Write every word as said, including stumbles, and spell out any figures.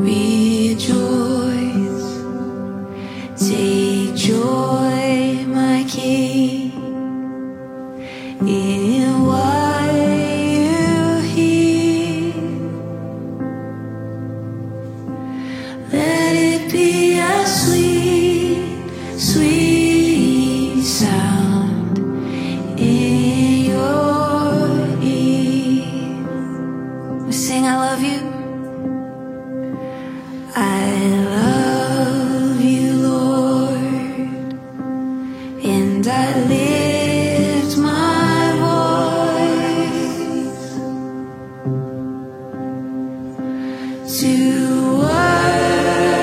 Take joy, my King, in what you hear. Let it be a sweet, sweet sound in your ear. We sing, I love you. I love you, Lord, and I lift my voice to worship